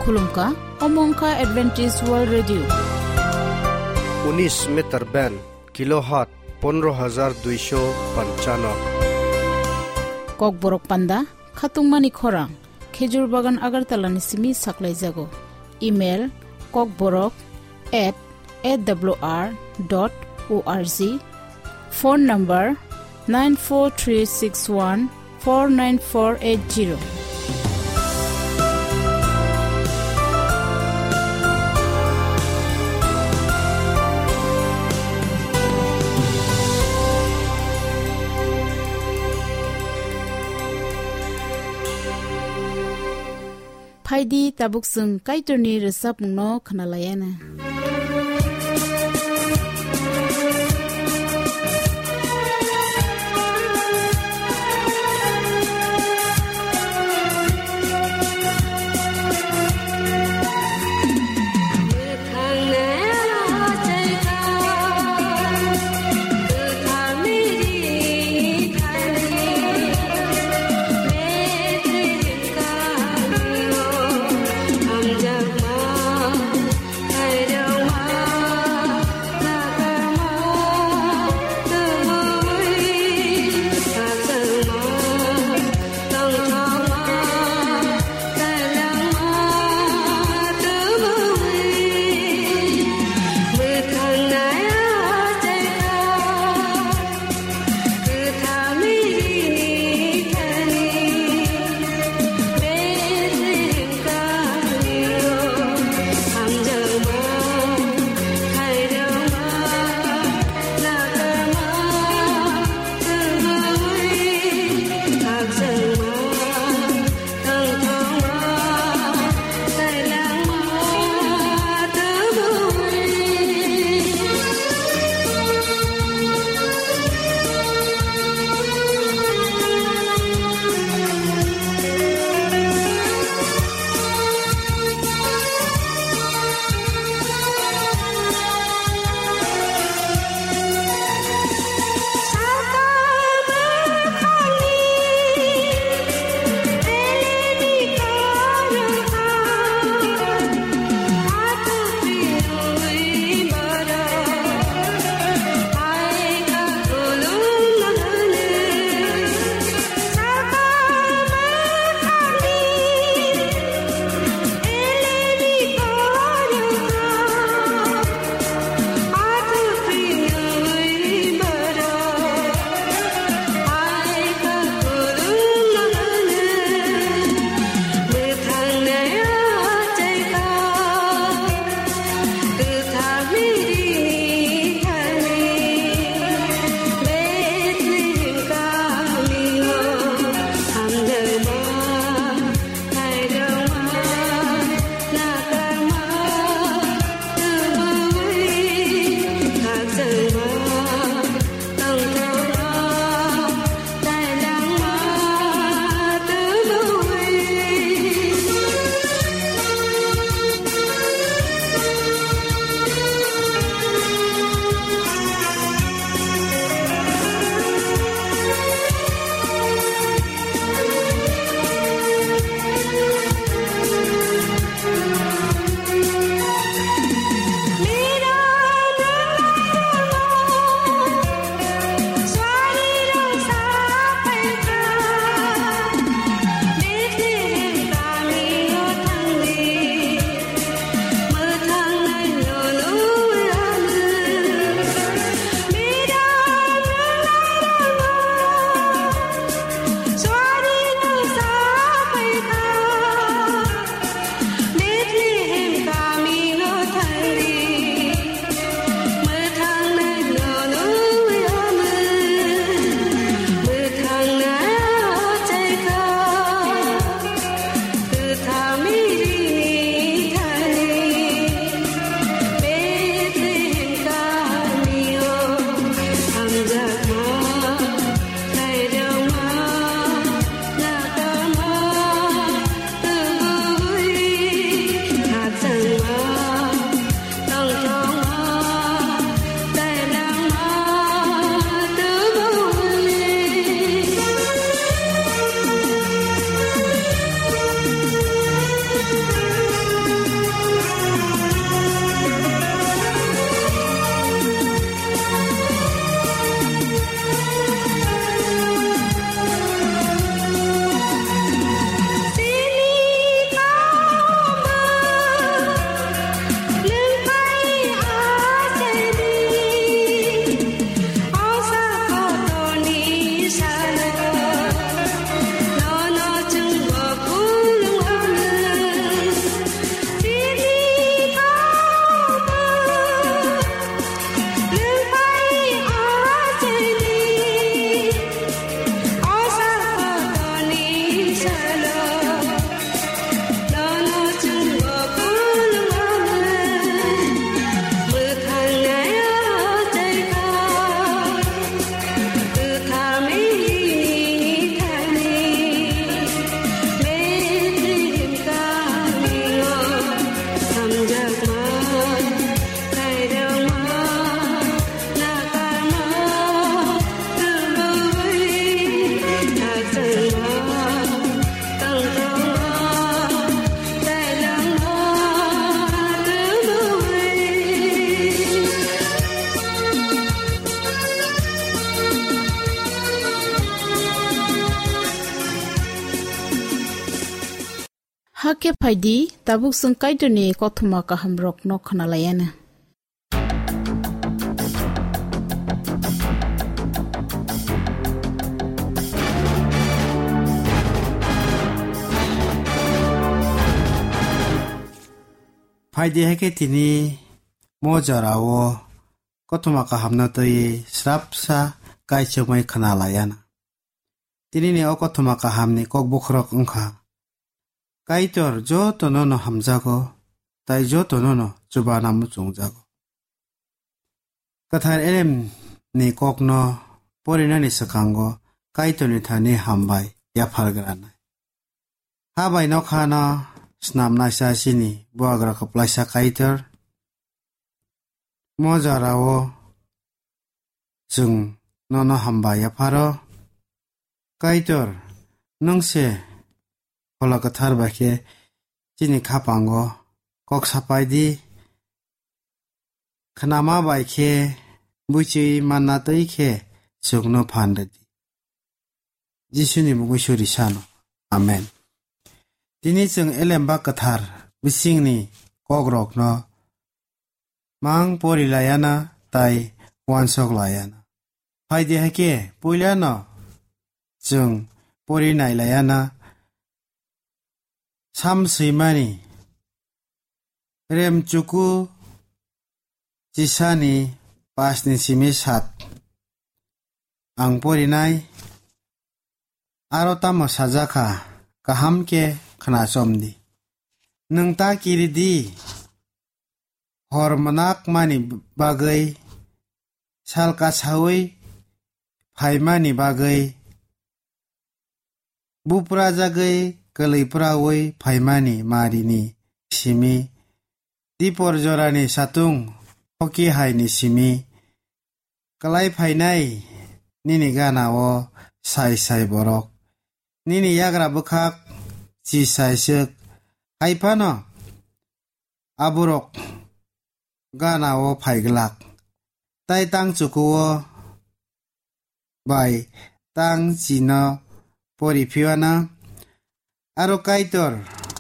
khulumka Omongka Adventist World Radio 19 meter band kilohertz 15295 Kok borok panda khatung mani khorang khejur bagan agartala ni simi saklai jago email kokborok@awr.org phone number 9436149480 Phaidi tabuk sung kaitorni resap mungno khanalayana I don't Hake phaidi tabuk sungkai tuni kothuma kaham rok no khanalayana. Phaidi hake tini mojarawo kothuma kaham na toi srapsa kai chomai khanalayana. Tini ne kothuma kaham ni kokbukrok ungkha. Kaitor jo tonono hamjago, tai jo tonono chubanamu chungjago. Kathar elem ni kokno porinani sakango kaitor ni thani hambai yaphargrana. Habai no khana snamna sasini buagra kaplaisa kaitor mojarawo jung nono hambai yapharo kaitor nungse Hola kathar bakhe chini khapango kok sapai di khanama baikhe buchi manna tai khe chukno phandadi Jisuni mugusuri sano amen Tini chung elemba kathar bisingni kogrok no mang porilayana tai wansok layana Phaidi hake puilano chung porinai layana Samsimani Remchuku Jisani Pasni simisat Angporinai Arotamo sajaka Kahamke Khanasomdi Nungta kiridi Hormonak mani bagai Salka sawi Phaimani bagai Bupra jagai Kaliprawai Phaimani Marini Simi Dipor Jorani Satung Hoki Haini Simi Kalai Phainai Nini Ganawo Sai Sai Borok Nini Yagra Bukhak Chi Sai Suk Haipano Aburok Ganawo Phaiglak Tai Tang Chukuwo Bai Tang Chino Poripiwana Aro kaitor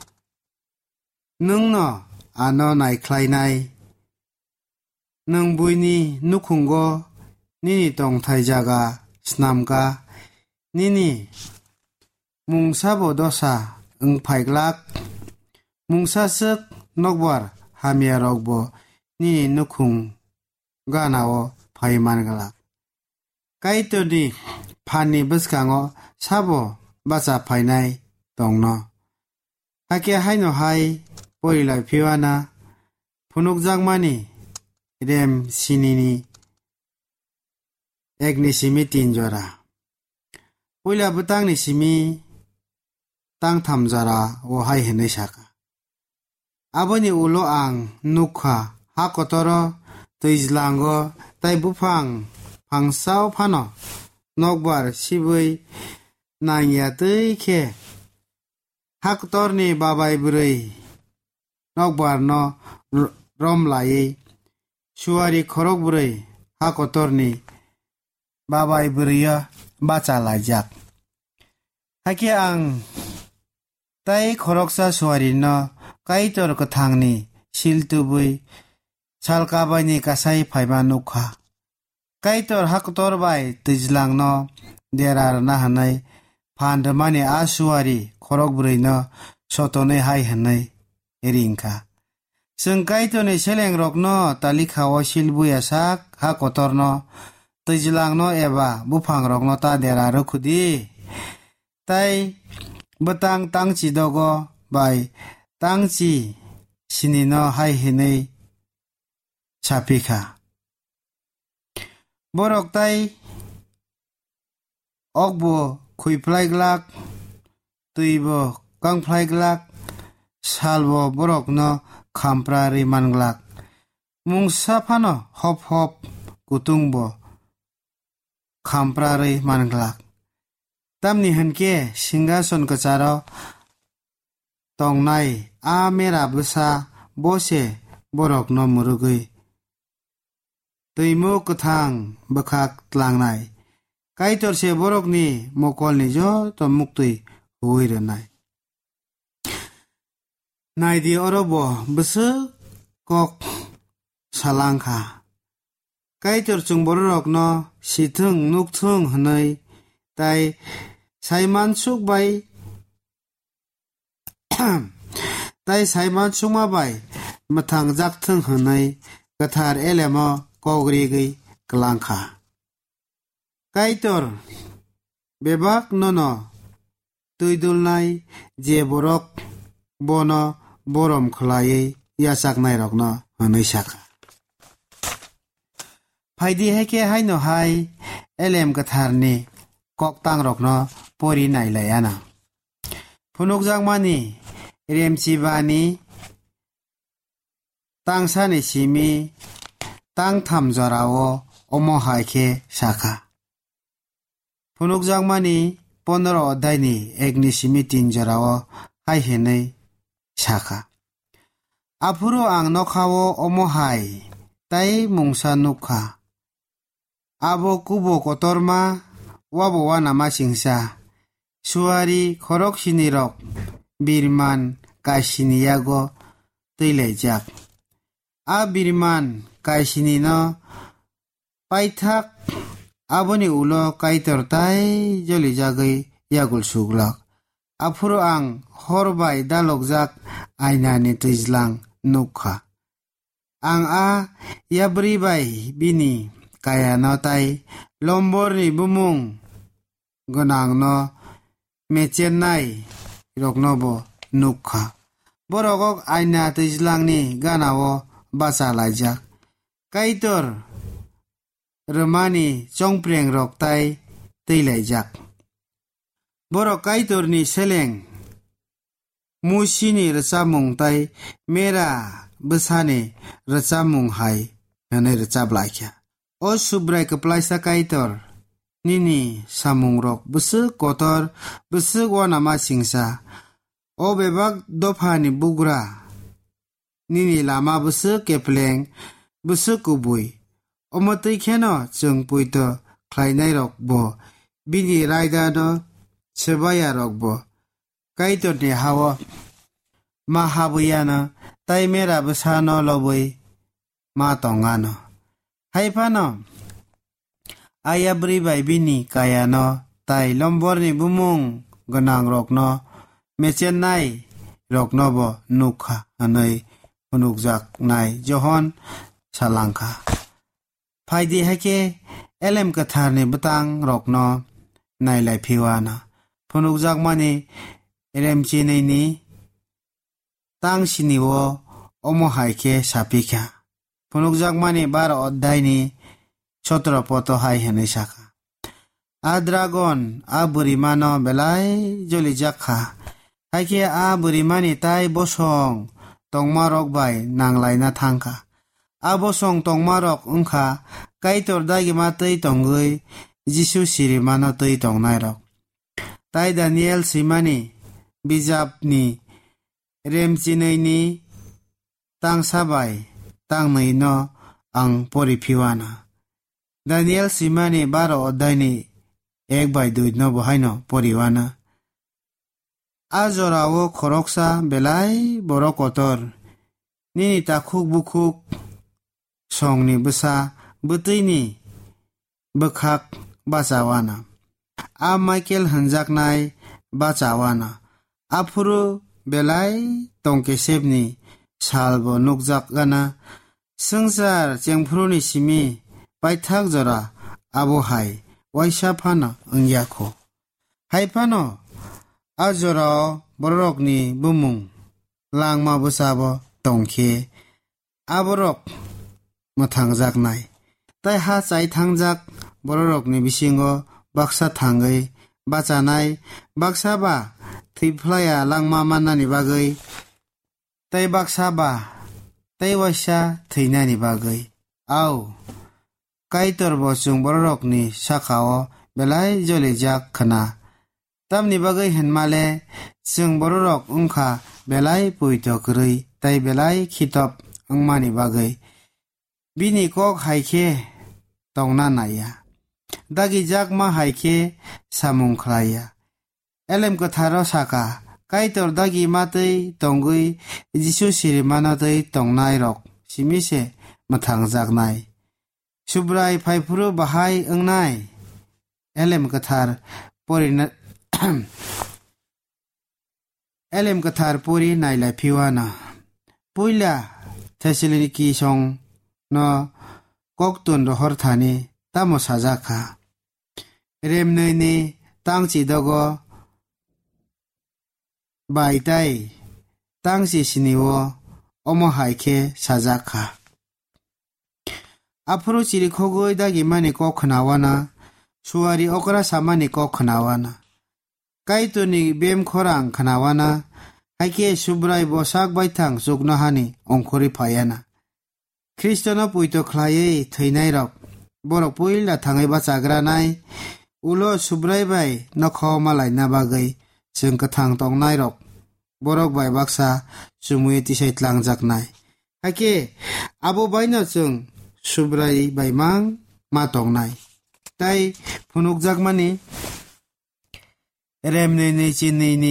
Nung no ano naiklainai Nung buini nukungo Nini tong thaijaga snamka Nini Mungsabo dosa Ngpaiglak Mungsa suk nokbar Hamia rogbo Nini nukung Ganao Phaimangalak Kaitor di Phani buskango Sabo Basa phainai Tongno Hake haino hai Porilai piwana Punuk jangmani Rem sinini Egni simi tinjora Poila butang ni simi Tang tamjara O hai hene shaka Aboni ulo ang Nukha Hakotoro Tuizlango Tai bupang Pangsao pano Nokbar sibui Nanya tui ke Haktorni babai burui Nokbar no rom lai Shuari khorok burui Hakotorni babai buruya baca lajak Haki ang Tai khoroksa shuari no Kaitor kathangni Siltubui Chalkabani kasai phaiba nukha Kaitor haktor bai Tijlang no Derar nahanai Pandamani ashuari Khorok burui no Sotone hai hanai Eringka Sengkaito ni seleng rok no Talikhawa silbuya sak Hakotor no Tijlang no eba Bupang rok no ta dera rukhudi Tai Betang tangchi dogo Bai Tangchi Sini no hai hinai Chapika Borok tai Okbo Khuiplai glak Tuibo Kangplai glak Salbo borok no Khamprari manglak Mungsa phano hop hop Kutungbo Khamprari manglak Tamni hanke Singason kacharo Tongnai Amera busa Bose Borok no murugui Tuimu kuthang Bukhak tlangnai Kaitor se borok ni Mokol ni jo To muktui Huiranai naidi orobo busuk kok salangkha kaitor chung borok no sithung nukthung hanai tai saiman suk bai tai saiman suma bai mathang jak thung hanai kathar elemo kogri gei klangkha kaitor bebak nono tuidulnai je borok bono borom khlai yasak nai rokno hanai saka phaidi heke haino hai elem katharni kok tang rokno pori nai layana phunuk jangmani remchi bani tangsani simi tang tham jarao omo haike saka phunuk jangmani 15 অধ্যায়নি একনি সিমি 3 jarao hai henai saka afuro ang nokhawo omo hai tai mungsa nukha abo kubo kotorma wabo wanama singsa suari khorok sinirok birman kaisiniyago teilaijak a birman kaisinino paithak aboni ulo kaitor tai joli jagai yagul suglak afuro ang horbai dalogjak ainani tijlang nukha ang a yabri bai bini kaya no tai lomborni bumung gonang no mechenai roknobo nukha borogok aina tijlangni ganao basa laijak kaitor Romani chongpreng rok tai teilaijak borok kaitorni seleng musini rachamung tai mera besane rachamung hai nane rachablaikia o subrai kaplaisa kaitor nini samung rok busuk kotor busuk wanama singsa o bebak dofani bugra nini lama busuk kepleng busuk kubui omatei kheno chung puito khlainai rok bo bini raida no sebaya rok bo kaitor ni hawa ma habuyana tai mera busano loboi ma tongano haipano ayabri bai bini kayano tai lomborni bumung gonang rokno mechenai rokno bo nukha anai unukjak nai johon salangkha phaidi hake elem katharni batang rokno nailai phiwana phunukjak mani remchi nei tang siniwo omo haike sapikha phunukjak mani 12 অধ্যায় ni 17 poto hai henai saka a dragon a burimano belai joli jakha haike a burimani tai bosong tongmarok bai nanglai na thangka abosong tongmarok ungkha kaitor dagi matei tongui jisu sirimano tei tongnai rok tai Daniel simani bijapni remchinei ni tangsabai tangnei no ang poriphiwana Daniel simani 12 অধ্যায় ni 1/2 no bohaino poriwana ajorawo khoroksa belai borokotor nini takhuk bukhuk songni busa butini bukhak bachawana a Michael hanjaknai bachawana afuru belai tongkesebni salbo nukjak gana sangsar chengphuruni simi paithak jora abo hai waisa phana ungyakho haipano ajora borokni bumung langma busabo tongkhe aborok mathang nai tai ha chai thangjak borokni bisingo baksa thangai bachanai baksa ba thiflaya langma manani bagai tai baksa ba tai waisa theinani bagai au kaitor bo chung borokni sakao belai joli jak khana tamni bagai henmale chung borok ungkha belai puito krui tai belai khitop angmani bagai bini kok haike tongna naya dagi jak ma haike samung khlaya elem katharo saka kaitor dagi matei tongui Jisu sirimanatei tongnai rok simise mathangjaknai subrai phaipuru bahai ongnai elem kathar porina elem kathar pori nailai phiwana puila Thessaloniki song no koktun rohor thani tamo sajaka remnei ni tangchi dogo baitai tangchi siniwo omo haike sajaka apro chiri khogoi dagi mani ko khnawana suari okra samani ko khnawana kaitoni bem khorang khnawana haike subrai bosak baithang sugnahani ongkhori phayana Kristono puito khlaye theinai rok borok puila thangai bachagra nai ulo subrai bai nokho malai na bagai जों kathang tongnai rok borok bai baksa sumui tisai tlangjaknai hake abo baino जों subrai bai mang ma tongnai tai phunukjakmani remne ni chinni ni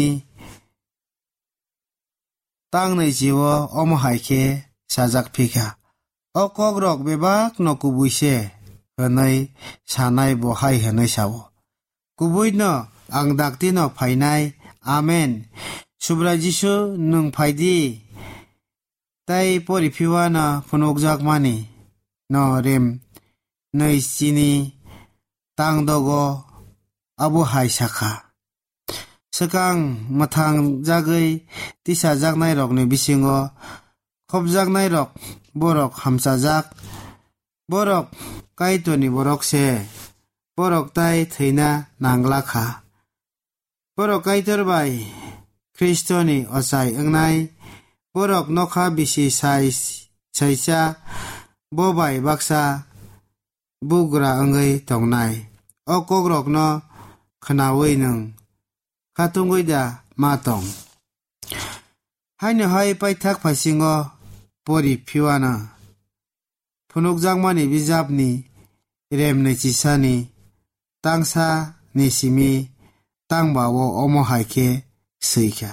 tangnai jiwo omo haike sajak phika o kogrok bebak no kubuise hanai sanai bo hai hanai sawo kubuino ang dakti no phainai amen subra jisu nung phaidi tai pori phiwana phunokjak mani no rem nei chini tangdogo abu hai sakha sakang mathang jagai tisa jaknai rokni bisingo khobjaknai rok borok hamsajak borok kaitoni borok se borok tai theina nanglakha borok kaitor bai kristoni osai angnai borok nokha bisi sai saisa bobai baksa bugra angai tongnai o kogrok no khnawi nung khatungoi da matong haino hai paithak phasingo pori phiwana phunukjakmani bijapni remne chisani tangsa ni simi tangbawo omo haike seikha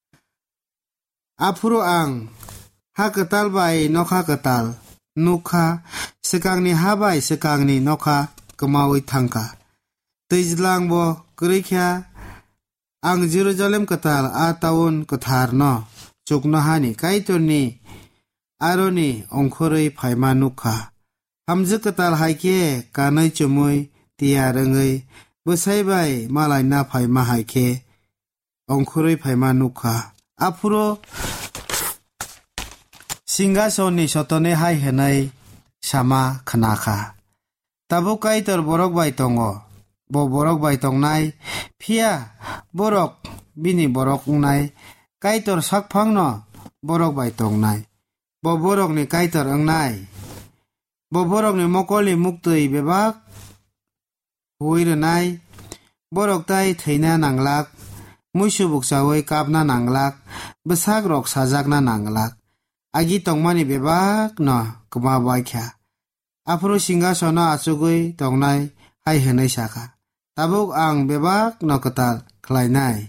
afuro ang hakatal bai nokha katal nukha sekangni habai sekangni nokha kamawi thangka tejlangbo krikha ang Jerusalem katal a taun kathar no chukno hani kaitorni aroni ongkhoroi phaima nukha hamje katal haike kanai chumui tiarangai bosai bai malai na phaima haike ongkhoroi phaima nukha afuro singasoni sotone hai henai sama khnakha tabo kaitor borok bai tongo bo borok bai tongnai phia borok bini borok ungnai kaitor sakphang no borok bai tongnai bo borok ni kaitor angnai bo borok ni mokoli muktui bebak huirenai borok tai theina nanglak muisubuk sawai kapna nanglak besak rok sajakna nanglak agi tongmani bebak no kma baikha afro singasona achugui tongnai hai henai saka tabuk ang bebak no katal khlainai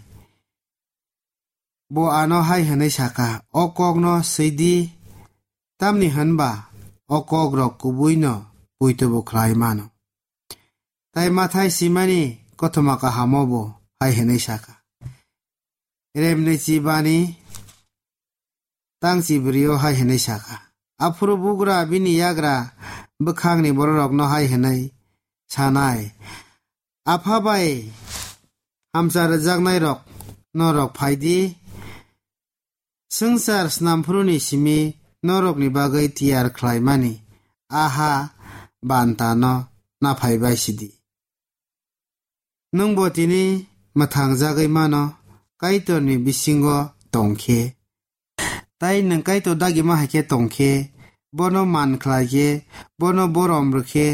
bo ano hai henai saka okok no seidi tamni hanba okok rok kubuino puitobo khlai mano tai mathai simani kothomaka hamobo hai henai saka remne chibani tangchi brio hai henai saka afro bugra bini yagra bukhangni borok no hai henai sanai aphabai hamsar jagnai rok norok phaidi sangsar snampruni simi norok ni bagai tiar khlaimani aha bantano na phaibai sidi nungbo tini mathang jagai mano kaitor ni bisingo tongkhe tai nang kaitor dagi ma hake tongkhe bono man khlaige bono borom rkhe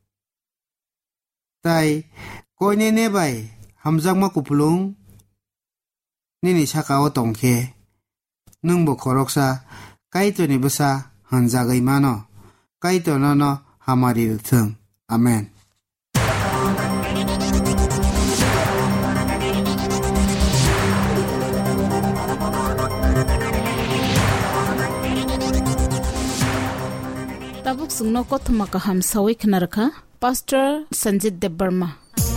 tai koine ne bai hamjangma kupulung nini sakao tongkhe nungbo khoroksa kaitor ni basa hanjagai mano kaitor no hamari thung amen tabuk sungno kothma kaham sawi khnarkha Pastor Sanjit Debbarma.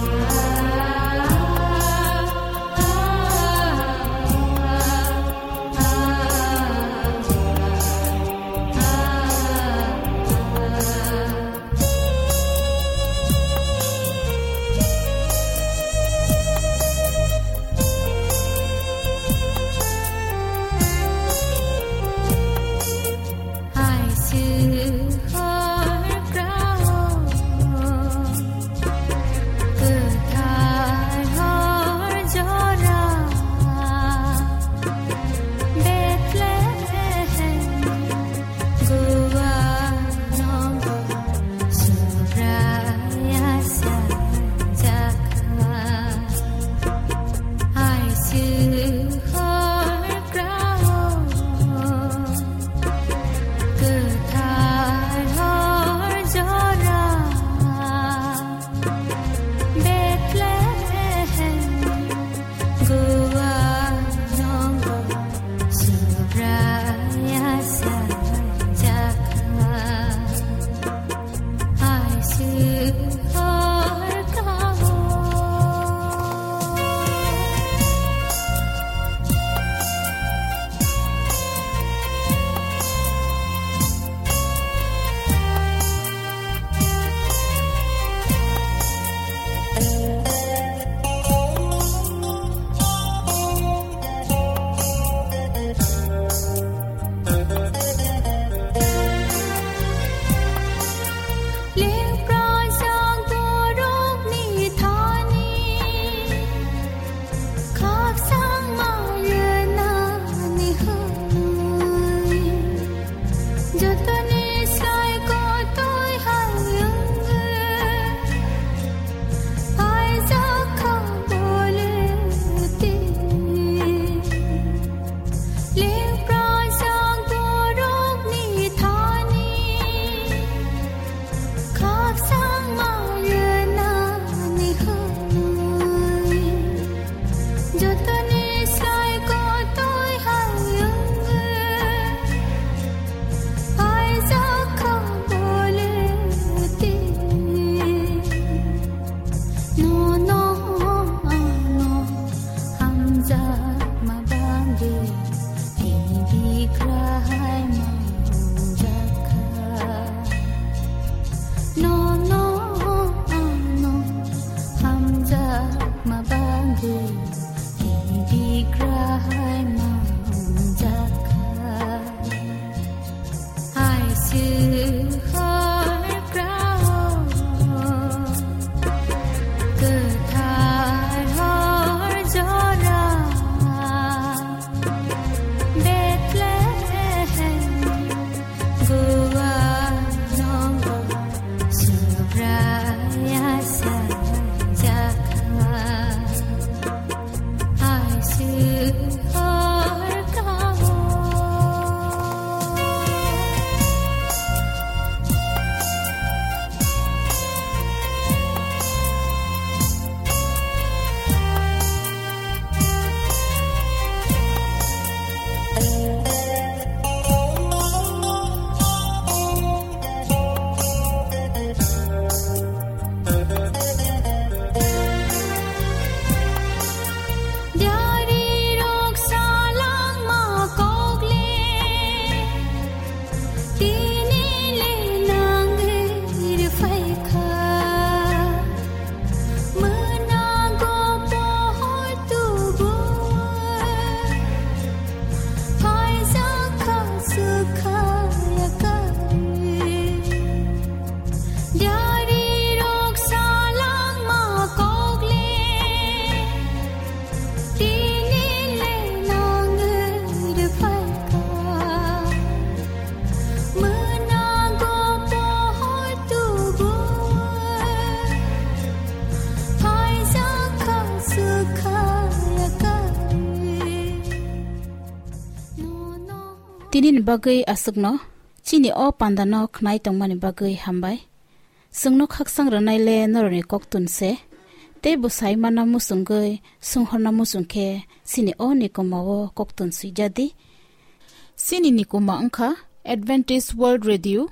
Tinin bagai asukno chini o pandano khnai tongmani bagai hambai sungno khaksang ranai le norni koktun se te busai mana musungai sunghorna musungke sini o nikomawo koktun sujadi sini nikoma angkha Adventist World Radio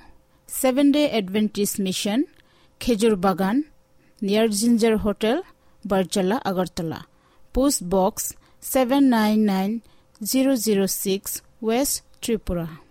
Seventh-day Adventist Mission, Khejur Bagan, near Ginger Hotel, Barjala, Agartala. Post Box 799006, West Tripura.